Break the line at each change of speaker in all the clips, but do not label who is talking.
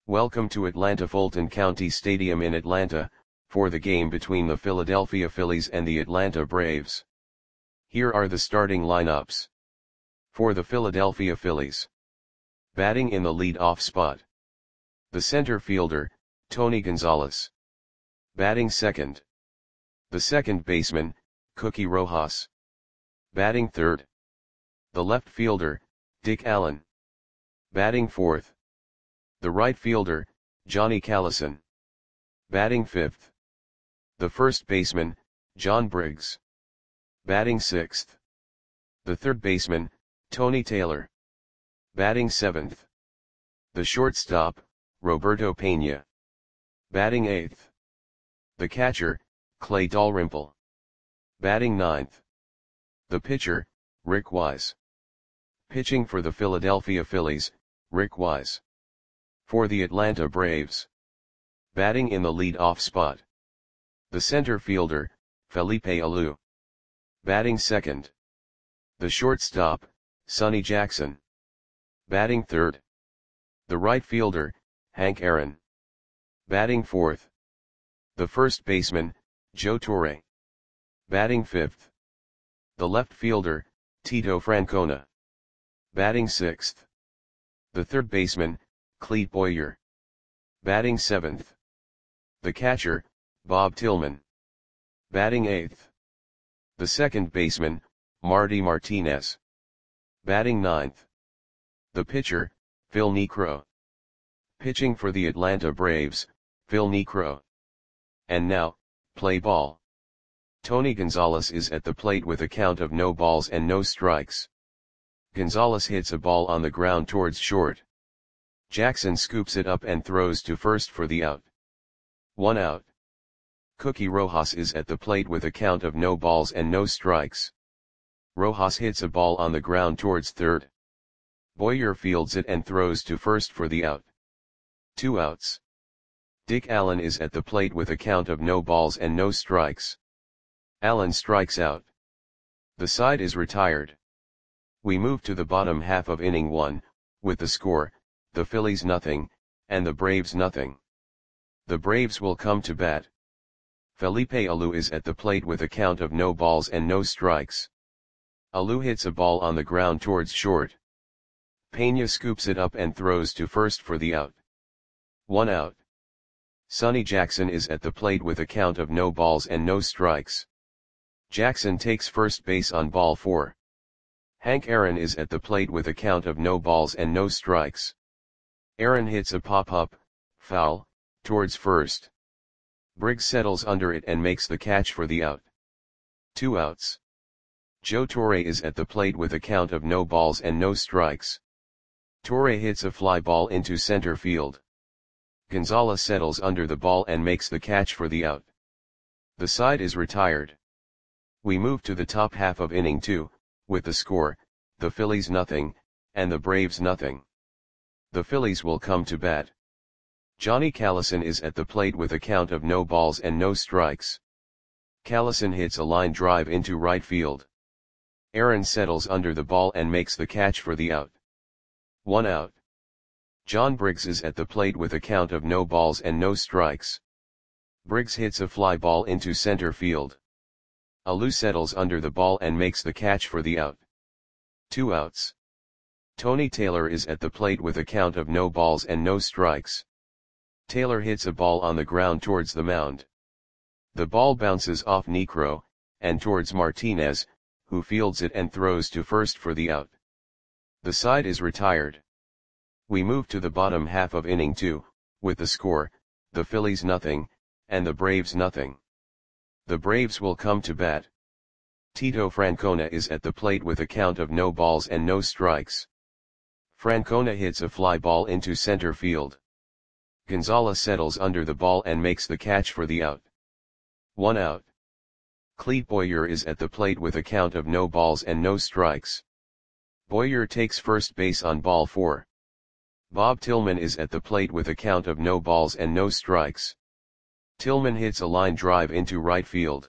Welcome to Atlanta Fulton County Stadium in Atlanta, for the game between the Philadelphia Phillies and the Atlanta Braves. Here are the starting lineups. For the Philadelphia Phillies. Batting in the lead-off spot. The center fielder, Tony Gonzalez. Batting second. The second baseman, Cookie Rojas. Batting third. The left fielder, Dick Allen. Batting fourth. The right fielder, Johnny Callison. Batting fifth. The first baseman, John Briggs. Batting sixth. The third baseman, Tony Taylor. Batting seventh. The shortstop, Roberto Pena. Batting eighth. The catcher, Clay Dalrymple. Batting ninth. The pitcher, Rick Wise. Pitching for the Philadelphia Phillies, Rick Wise. For the Atlanta Braves. Batting in the lead-off spot. The center fielder, Felipe Alou. Batting second. The shortstop, Sonny Jackson. Batting third. The right fielder, Hank Aaron. Batting fourth. The first baseman, Joe Torre. Batting fifth. The left fielder, Tito Francona. Batting sixth. The third baseman, Clete Boyer. Batting seventh. The catcher, Bob Tillman. Batting eighth. The second baseman, Marty Martinez. Batting ninth. The pitcher, Phil Niekro. Pitching for the Atlanta Braves, Phil Niekro. And now, play ball. Tony Gonzalez is at the plate with a count of no balls and no strikes. Gonzalez hits a ball on the ground towards short. Jackson scoops it up and throws to first for the out. 1 out. Cookie Rojas is at the plate with a count of no balls and no strikes. Rojas hits a ball on the ground towards third. Boyer fields it and throws to first for the out. 2 outs. Dick Allen is at the plate with a count of no balls and no strikes. Allen strikes out. The side is retired. We move to the bottom half of inning 1, with the score, the Phillies nothing, and the Braves nothing. The Braves will come to bat. Felipe Alou is at the plate with a count of no balls and no strikes. Alou hits a ball on the ground towards short. Pena scoops it up and throws to first for the out. 1 out. Sonny Jackson is at the plate with a count of no balls and no strikes. Jackson takes first base on ball 4. Hank Aaron is at the plate with a count of no balls and no strikes. Aaron hits a pop-up, foul, towards first. Briggs settles under it and makes the catch for the out. 2 outs. Joe Torre is at the plate with a count of no balls and no strikes. Torre hits a fly ball into center field. Gonzalez settles under the ball and makes the catch for the out. The side is retired. We move to the top half of inning 2, with the score, the Phillies nothing, and the Braves nothing. The Phillies will come to bat. Johnny Callison is at the plate with a count of no balls and no strikes. Callison hits a line drive into right field. Aaron settles under the ball and makes the catch for the out. 1 out. John Briggs is at the plate with a count of no balls and no strikes. Briggs hits a fly ball into center field. Alou settles under the ball and makes the catch for the out. 2 outs. Tony Taylor is at the plate with a count of no balls and no strikes. Taylor hits a ball on the ground towards the mound. The ball bounces off Niekro, and towards Martinez, who fields it and throws to first for the out. The side is retired. We move to the bottom half of inning 2, with the score, the Phillies nothing, and the Braves nothing. The Braves will come to bat. Tito Francona is at the plate with a count of no balls and no strikes. Francona hits a fly ball into center field. Gonzalez settles under the ball and makes the catch for the out. 1 out. Clete Boyer is at the plate with a count of no balls and no strikes. Boyer takes first base on ball 4. Bob Tillman is at the plate with a count of no balls and no strikes. Tillman hits a line drive into right field.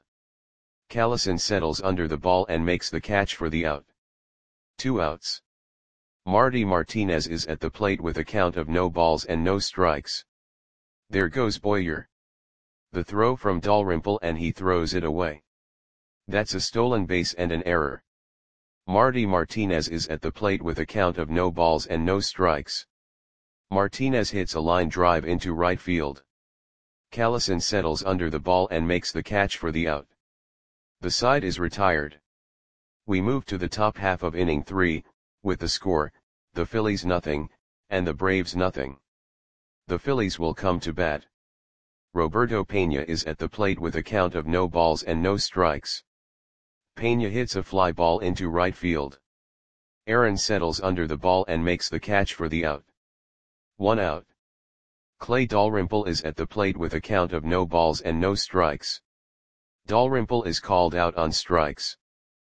Callison settles under the ball and makes the catch for the out. 2 outs. Marty Martinez is at the plate with a count of no balls and no strikes. There goes Boyer. The throw from Dalrymple and he throws it away. That's a stolen base and an error. Marty Martinez is at the plate with a count of no balls and no strikes. Martinez hits a line drive into right field. Callison settles under the ball and makes the catch for the out. The side is retired. We move to the top half of inning 3, with the score, the Phillies nothing, and the Braves nothing. The Phillies will come to bat. Roberto Pena is at the plate with a count of no balls and no strikes. Pena hits a fly ball into right field. Aaron settles under the ball and makes the catch for the out. 1 out. Clay Dalrymple is at the plate with a count of no balls and no strikes. Dalrymple is called out on strikes.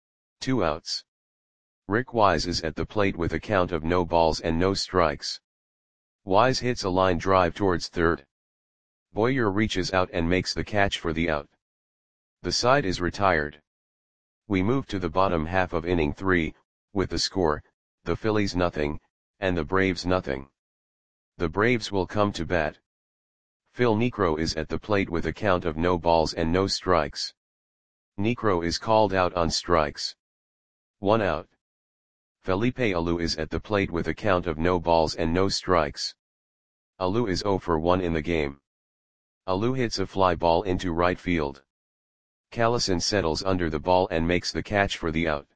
2 outs. Rick Wise is at the plate with a count of no balls and no strikes. Wise hits a line drive towards third. Boyer reaches out and makes the catch for the out. The side is retired. We move to the bottom half of inning 3, with the score, the Phillies nothing, and the Braves nothing. The Braves will come to bat. Phil Niekro is at the plate with a count of no balls and no strikes. Niekro is called out on strikes. 1 out. Felipe Alou is at the plate with a count of no balls and no strikes. Alou is 0 for 1 in the game. Alou hits a fly ball into right field. Callison settles under the ball and makes the catch for the out.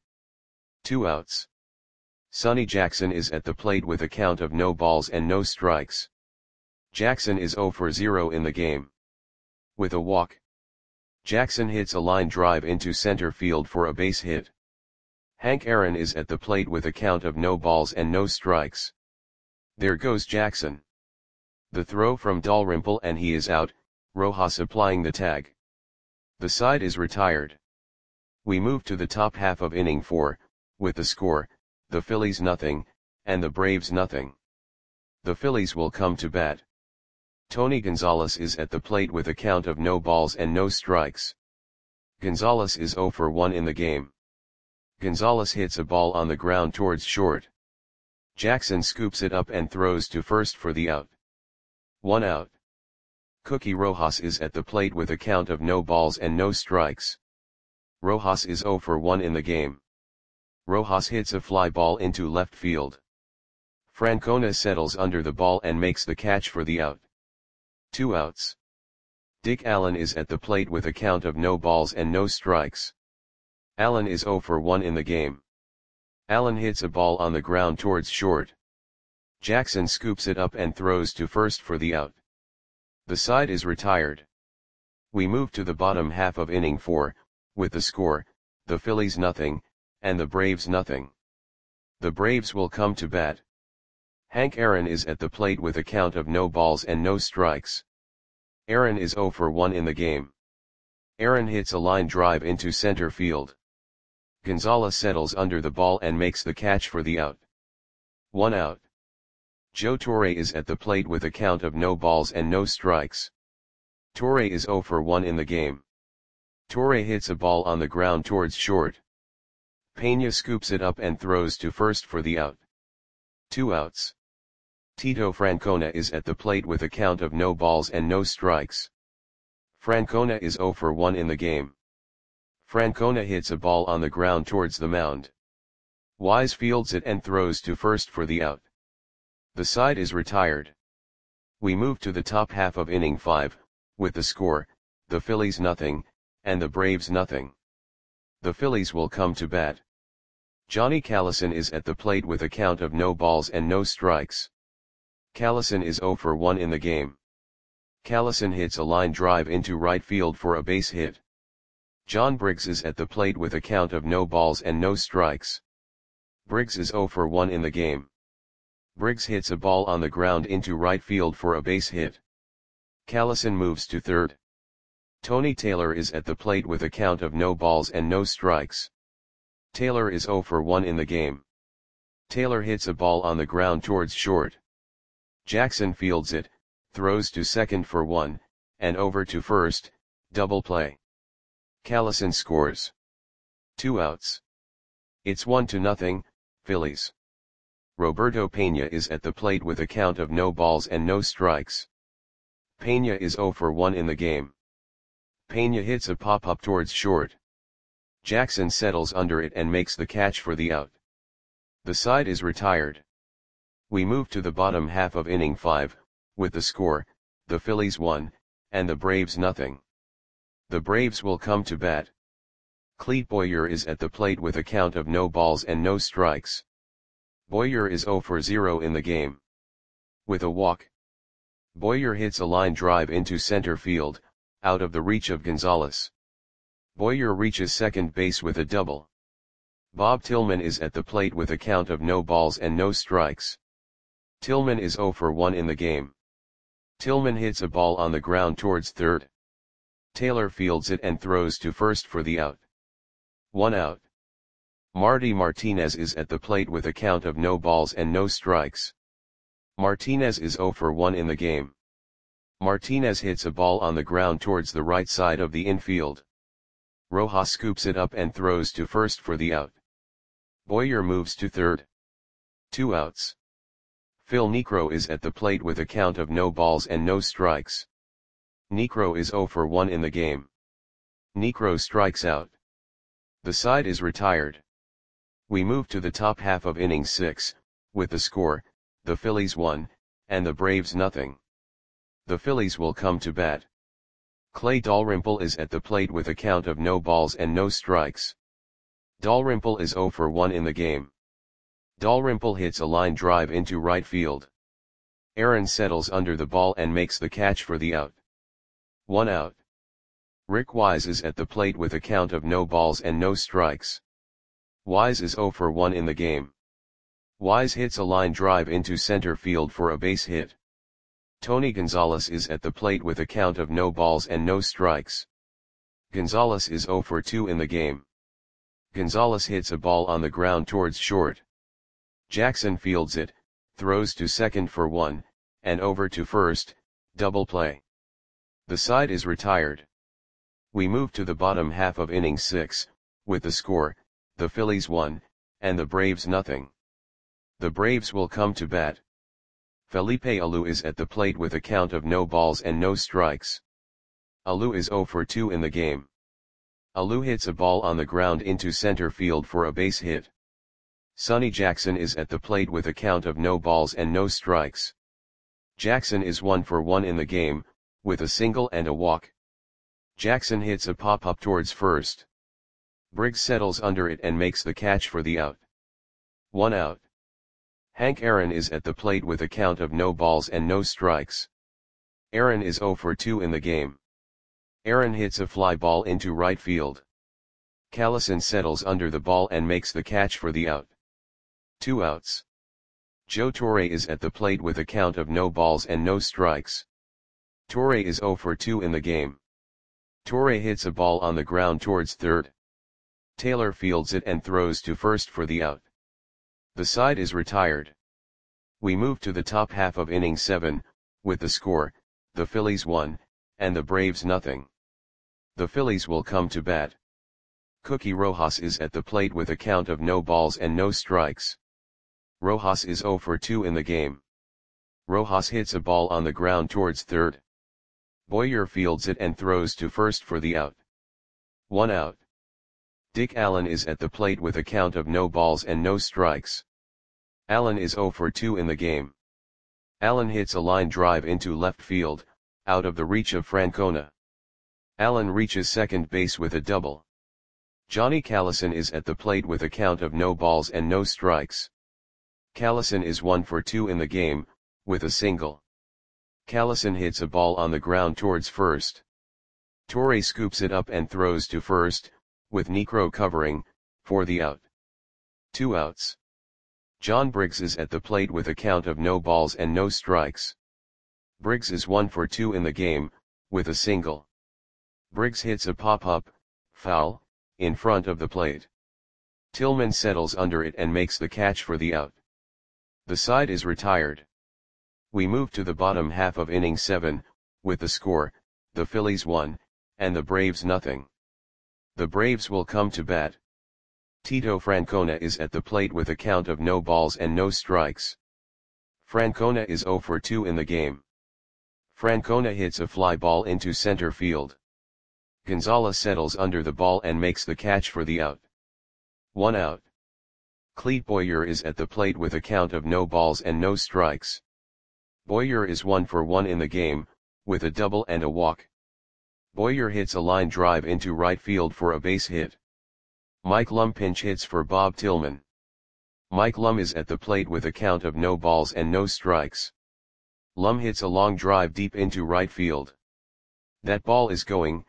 2 outs. Sonny Jackson is at the plate with a count of no balls and no strikes. Jackson is 0 for 0 in the game. With a walk, Jackson hits a line drive into center field for a base hit. Hank Aaron is at the plate with a count of no balls and no strikes. There goes Jackson. The throw from Dalrymple and he is out, Rojas applying the tag. The side is retired. We move to the top half of inning 4, with the score, the Phillies nothing, and the Braves nothing. The Phillies will come to bat. Tony Gonzalez is at the plate with a count of no balls and no strikes. Gonzalez is 0 for 1 in the game. Gonzalez hits a ball on the ground towards short. Jackson scoops it up and throws to first for the out. 1 out. Cookie Rojas is at the plate with a count of no balls and no strikes. Rojas is 0 for 1 in the game. Rojas hits a fly ball into left field. Francona settles under the ball and makes the catch for the out. 2 outs. Dick Allen is at the plate with a count of no balls and no strikes. Allen is 0 for 1 in the game. Allen hits a ball on the ground towards short. Jackson scoops it up and throws to first for the out. The side is retired. We move to the bottom half of inning 4, with the score, the Phillies nothing, and the Braves nothing. The Braves will come to bat. Hank Aaron is at the plate with a count of no balls and no strikes. Aaron is 0 for 1 in the game. Aaron hits a line drive into center field. Gonzalez settles under the ball and makes the catch for the out. 1 out. Joe Torre is at the plate with a count of no balls and no strikes. Torre is 0 for 1 in the game. Torre hits a ball on the ground towards short. Pena scoops it up and throws to first for the out. 2 outs. Tito Francona is at the plate with a count of no balls and no strikes. Francona is 0 for 1 in the game. Francona hits a ball on the ground towards the mound. Wise fields it and throws to first for the out. The side is retired. We move to the top half of inning 5, with the score, the Phillies nothing, and the Braves nothing. The Phillies will come to bat. Johnny Callison is at the plate with a count of no balls and no strikes. Callison is 0 for 1 in the game. Callison hits a line drive into right field for a base hit. John Briggs is at the plate with a count of no balls and no strikes. Briggs is 0 for 1 in the game. Briggs hits a ball on the ground into right field for a base hit. Callison moves to third. Tony Taylor is at the plate with a count of no balls and no strikes. Taylor is 0 for 1 in the game. Taylor hits a ball on the ground towards short. Jackson fields it, throws to second for 1, and over to first, double play. Callison scores. 2 outs. It's 1-0, Phillies. Roberto Pena is at the plate with a count of no balls and no strikes. Pena is 0 for 1 in the game. Pena hits a pop-up towards short. Jackson settles under it and makes the catch for the out. The side is retired. We move to the bottom half of inning 5, with the score, the Phillies 1, and the Braves nothing. The Braves will come to bat. Clete Boyer is at the plate with a count of no balls and no strikes. Boyer is 0 for 0 in the game. With a walk, Boyer hits a line drive into center field, out of the reach of Gonzalez. Boyer reaches second base with a double. Bob Tillman is at the plate with a count of no balls and no strikes. Tillman is 0 for 1 in the game. Tillman hits a ball on the ground towards third. Taylor fields it and throws to first for the out. 1 out. Marty Martinez is at the plate with a count of no balls and no strikes. Martinez is 0 for 1 in the game. Martinez hits a ball on the ground towards the right side of the infield. Rojas scoops it up and throws to first for the out. Boyer moves to third. 2 outs. Phil Niekro is at the plate with a count of no balls and no strikes. Niekro is 0 for 1 in the game. Niekro strikes out. The side is retired. We move to the top half of inning 6, with the score, the Phillies 1, and the Braves nothing. The Phillies will come to bat. Clay Dalrymple is at the plate with a count of no balls and no strikes. Dalrymple is 0 for 1 in the game. Dalrymple hits a line drive into right field. Aaron settles under the ball and makes the catch for the out. 1 out. Rick Wise is at the plate with a count of no balls and no strikes. Wise is 0 for 1 in the game. Wise hits a line drive into center field for a base hit. Tony Gonzalez is at the plate with a count of no balls and no strikes. Gonzalez is 0 for 2 in the game. Gonzalez hits a ball on the ground towards short. Jackson fields it, throws to second for 1, and over to first, double play. The side is retired. We move to the bottom half of inning 6, with the score, the Phillies 1, and the Braves nothing. The Braves will come to bat. Felipe Alou is at the plate with a count of no balls and no strikes. Alou is 0 for 2 in the game. Alou hits a ball on the ground into center field for a base hit. Sonny Jackson is at the plate with a count of no balls and no strikes. Jackson is 1 for 1 in the game, with a single and a walk. Jackson hits a pop-up towards first. Briggs settles under it and makes the catch for the out. 1 out. Hank Aaron is at the plate with a count of no balls and no strikes. Aaron is 0 for 2 in the game. Aaron hits a fly ball into right field. Callison settles under the ball and makes the catch for the out. 2 outs. Joe Torre is at the plate with a count of no balls and no strikes. Torre is 0 for 2 in the game. Torre hits a ball on the ground towards third. Taylor fields it and throws to first for the out. The side is retired. We move to the top half of inning 7, with the score, the Phillies 1, and the Braves nothing. The Phillies will come to bat. Cookie Rojas is at the plate with a count of no balls and no strikes. Rojas is 0 for 2 in the game. Rojas hits a ball on the ground towards third. Boyer fields it and throws to first for the out. 1 out. Dick Allen is at the plate with a count of no balls and no strikes. Allen is 0 for 2 in the game. Allen hits a line drive into left field, out of the reach of Francona. Allen reaches second base with a double. Johnny Callison is at the plate with a count of no balls and no strikes. Callison is 1 for 2 in the game, with a single. Callison hits a ball on the ground towards first. Torre scoops it up and throws to first, with Niekro covering, for the out. 2 outs. John Briggs is at the plate with a count of no balls and no strikes. Briggs is 1 for 2 in the game, with a single. Briggs hits a pop-up, foul, in front of the plate. Tillman settles under it and makes the catch for the out. The side is retired. We move to the bottom half of inning 7, with the score, the Phillies 1, and the Braves nothing. The Braves will come to bat. Tito Francona is at the plate with a count of no balls and no strikes. Francona is 0 for 2 in the game. Francona hits a fly ball into center field. Gonzalez settles under the ball and makes the catch for the out. 1 out. Clete Boyer is at the plate with a count of no balls and no strikes. Boyer is 1 for 1 in the game, with a double and a walk. Boyer hits a line drive into right field for a base hit. Mike Lum pinch hits for Bob Tillman. Mike Lum is at the plate with a count of no balls and no strikes. Lum hits a long drive deep into right field. That ball is gone.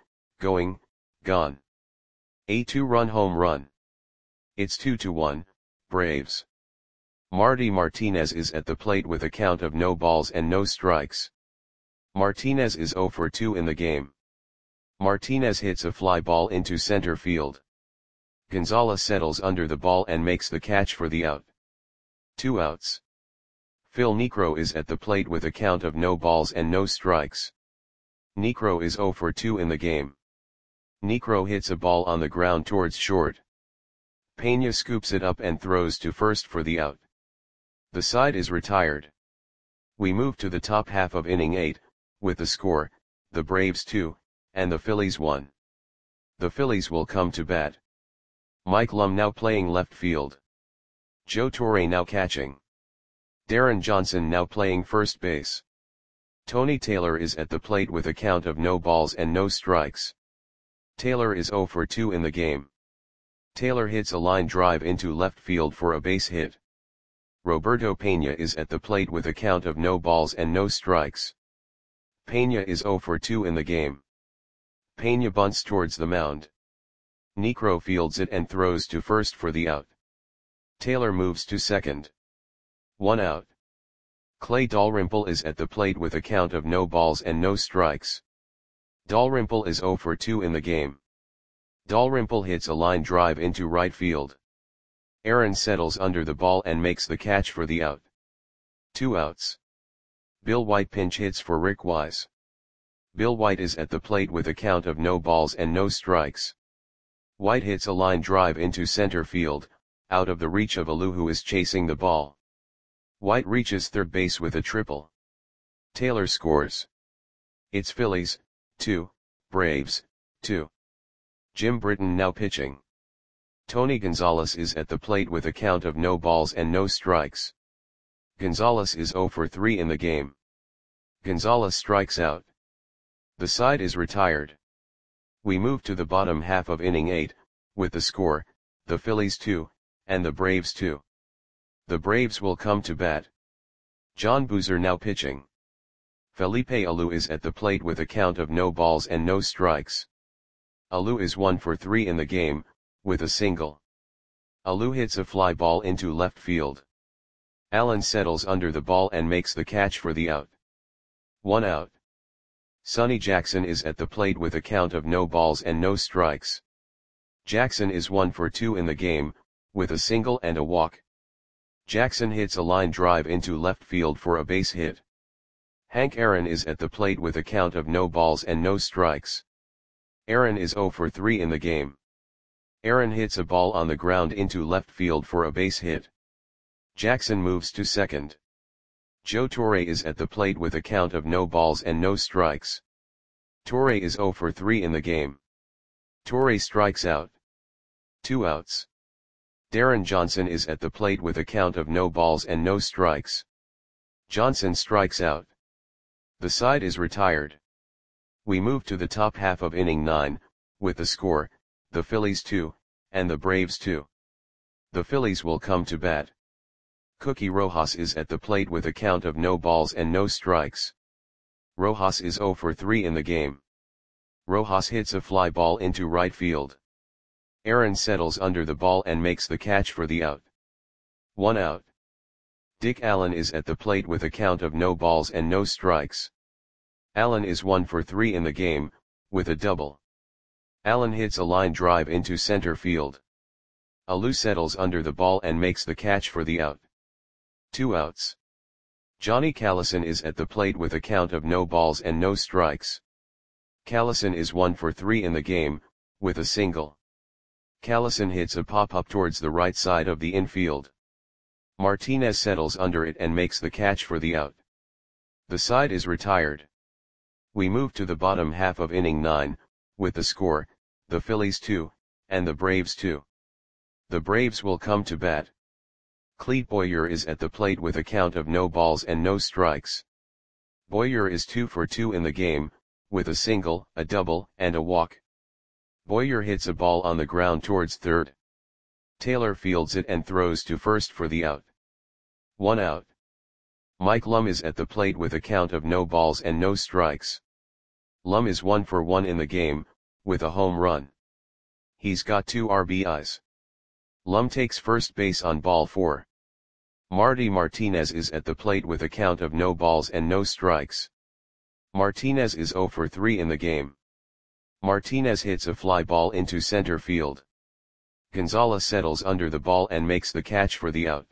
A 2-run home run. It's 2-1, Braves. Marty Martinez is at the plate with a count of no balls and no strikes. Martinez is 0 for 2 in the game. Martinez hits a fly ball into center field. Gonzalez settles under the ball and makes the catch for the out. 2 outs. Phil Niekro is at the plate with a count of no balls and no strikes. Niekro is 0 for 2 in the game. Niekro hits a ball on the ground towards short. Pena scoops it up and throws to first for the out. The side is retired. We move to the top half of inning 8, with the score, the Braves 2, and the Phillies 1. The Phillies will come to bat. Mike Lum now playing left field. Joe Torre now catching. Darren Johnson now playing first base. Tony Taylor is at the plate with a count of no balls and no strikes. Taylor is 0 for 2 in the game. Taylor hits a line drive into left field for a base hit. Roberto Pena is at the plate with a count of no balls and no strikes. Pena is 0 for 2 in the game. Pena bunts towards the mound. Niekro fields it and throws to first for the out. Taylor moves to second. 1 out. Clay Dalrymple is at the plate with a count of no balls and no strikes. Dalrymple is 0 for 2 in the game. Dalrymple hits a line drive into right field. Aaron settles under the ball and makes the catch for the out. 2 outs. Bill White pinch hits for Rick Wise. Bill White is at the plate with a count of no balls and no strikes. White hits a line drive into center field, out of the reach of Alou, who is chasing the ball. White reaches third base with a triple. Taylor scores. It's Phillies 2, Braves 2. Jim Britton now pitching. Tony Gonzalez is at the plate with a count of no balls and no strikes. Gonzalez is 0 for 3 in the game. Gonzalez strikes out. The side is retired. We move to the bottom half of inning 8, with the score, the Phillies 2, and the Braves 2. The Braves will come to bat. John Boozer now pitching. Felipe Alou is at the plate with a count of no balls and no strikes. Alou is 1 for 3 in the game, with a single. Alou hits a fly ball into left field. Allen settles under the ball and makes the catch for the out. 1 out. Sonny Jackson is at the plate with a count of no balls and no strikes. Jackson is 1 for 2 in the game, with a single and a walk. Jackson hits a line drive into left field for a base hit. Hank Aaron is at the plate with a count of no balls and no strikes. Aaron is 0 for 3 in the game. Aaron hits a ball on the ground into left field for a base hit. Jackson moves to second. Joe Torre is at the plate with a count of no balls and no strikes. Torre is 0 for 3 in the game. Torre strikes out. 2 outs. Darren Johnson is at the plate with a count of no balls and no strikes. Johnson strikes out. The side is retired. We move to the top half of inning 9, with the score, the Phillies 2, and the Braves 2. The Phillies will come to bat. Cookie Rojas is at the plate with a count of no balls and no strikes. Rojas is 0 for 3 in the game. Rojas hits a fly ball into right field. Aaron settles under the ball and makes the catch for the out. 1 out. Dick Allen is at the plate with a count of no balls and no strikes. Allen is 1 for 3 in the game, with a double. Allen hits a line drive into center field. Alou settles under the ball and makes the catch for the out. 2 outs. Johnny Callison is at the plate with a count of no balls and no strikes. Callison is 1 for 3 in the game, with a single. Callison hits a pop-up towards the right side of the infield. Martinez settles under it and makes the catch for the out. The side is retired. We move to the bottom half of inning 9, with the score, the Phillies 2, and the Braves 2. The Braves will come to bat. Clete Boyer is at the plate with a count of no balls and no strikes. Boyer is 2 for 2 in the game, with a single, a double, and a walk. Boyer hits a ball on the ground towards third. Taylor fields it and throws to first for the out. 1 out. Mike Lum is at the plate with a count of no balls and no strikes. Lum is 1 for 1 in the game, with a home run. He's got 2 RBIs. Lum takes first base on ball 4. Marty Martinez is at the plate with a count of no balls and no strikes. Martinez is 0 for 3 in the game. Martinez hits a fly ball into center field. Gonzalez settles under the ball and makes the catch for the out.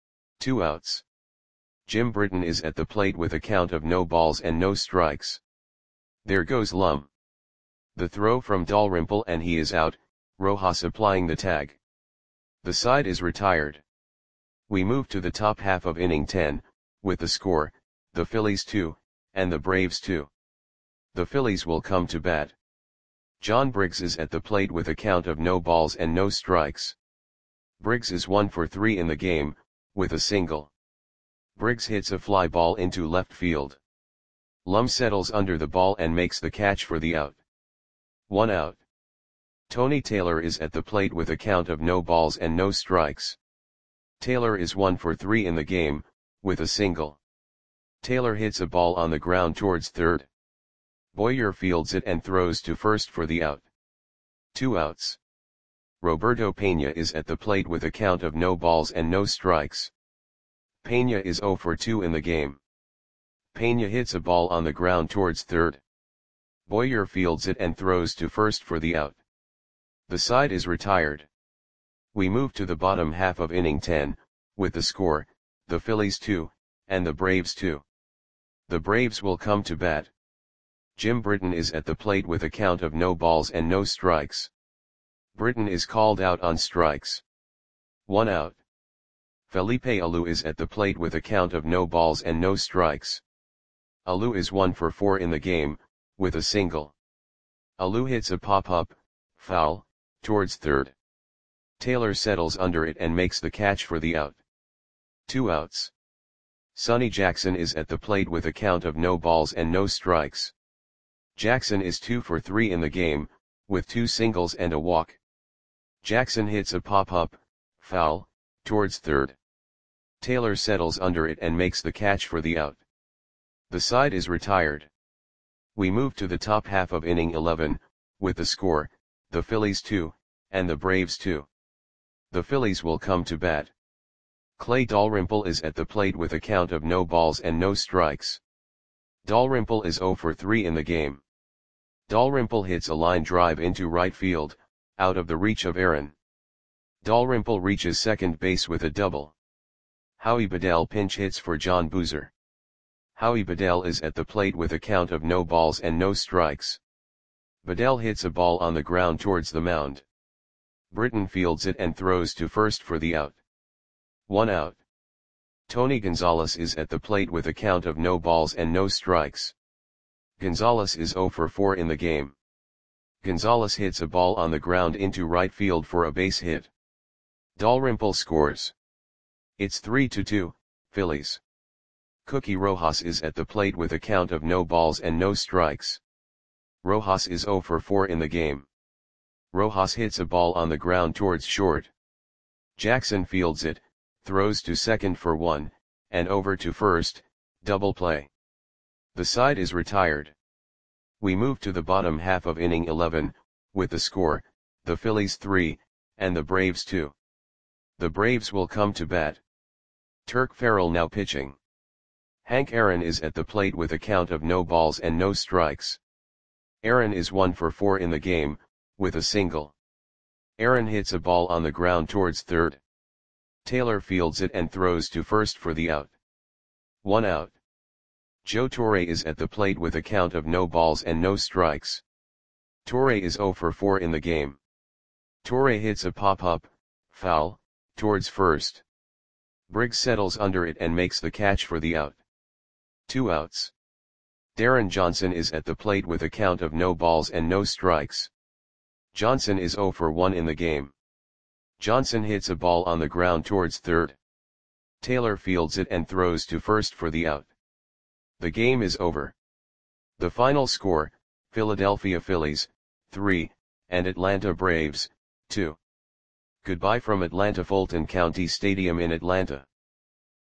2 outs. Jim Britton is at the plate with a count of no balls and no strikes. There goes Lum. The throw from Dalrymple and he is out, Rojas applying the tag. The side is retired. We move to the top half of inning 10, with the score, the Phillies 2, and the Braves 2. The Phillies will come to bat. John Briggs is at the plate with a count of no balls and no strikes. Briggs is 1 for 3 in the game, with a single. Briggs hits a fly ball into left field. Lum settles under the ball and makes the catch for the out. 1 out. Tony Taylor is at the plate with a count of no balls and no strikes. Taylor is 1 for 3 in the game, with a single. Taylor hits a ball on the ground towards third. Boyer fields it and throws to first for the out. 2 outs. Roberto Pena is at the plate with a count of no balls and no strikes. Pena is 0 for 2 in the game. Pena hits a ball on the ground towards third. Boyer fields it and throws to first for the out. The side is retired. We move to the bottom half of inning 10, with the score, the Phillies 2, and the Braves 2. The Braves will come to bat. Jim Britton is at the plate with a count of no balls and no strikes. Britton is called out on strikes. 1 out. Felipe Alou is at the plate with a count of no balls and no strikes. Alou is 1 for 4 in the game, with a single. Alou hits a pop-up, foul, towards third. Taylor settles under it and makes the catch for the out. 2 outs. Sonny Jackson is at the plate with a count of no balls and no strikes. Jackson is 2 for 3 in the game, with 2 singles and a walk. Jackson hits a pop-up, foul, towards third. Taylor settles under it and makes the catch for the out. The side is retired. We move to the top half of inning 11, with the score, the Phillies 2, and the Braves 2. The Phillies will come to bat. Clay Dalrymple is at the plate with a count of no balls and no strikes. Dalrymple is 0 for 3 in the game. Dalrymple hits a line drive into right field, out of the reach of Aaron. Dalrymple reaches second base with a double. Howie Bedell pinch hits for John Boozer. Howie Bedell is at the plate with a count of no balls and no strikes. Bedell hits a ball on the ground towards the mound. Britton fields it and throws to first for the out. 1 out. Tony Gonzalez is at the plate with a count of no balls and no strikes. Gonzalez is 0 for 4 in the game. Gonzalez hits a ball on the ground into right field for a base hit. Dalrymple scores. It's 3-2, Phillies. Cookie Rojas is at the plate with a count of no balls and no strikes. Rojas is 0 for 4 in the game. Rojas hits a ball on the ground towards short. Jackson fields it, throws to second for 1, and over to first, double play. The side is retired. We move to the bottom half of inning 11, with the score, the Phillies 3, and the Braves 2. The Braves will come to bat. Turk Farrell now pitching. Hank Aaron is at the plate with a count of no balls and no strikes. Aaron is 1 for 4 in the game, with a single. Aaron hits a ball on the ground towards third. Taylor fields it and throws to first for the out. 1 out. Joe Torre is at the plate with a count of no balls and no strikes. Torre is 0 for 4 in the game. Torre hits a pop-up, foul, towards first. Briggs settles under it and makes the catch for the out. 2 outs. Darren Johnson is at the plate with a count of no balls and no strikes. Johnson is 0 for 1 in the game. Johnson hits a ball on the ground towards third. Taylor fields it and throws to first for the out. The game is over. The final score, Philadelphia Phillies, 3, and Atlanta Braves, 2. Goodbye from Atlanta Fulton County Stadium in Atlanta.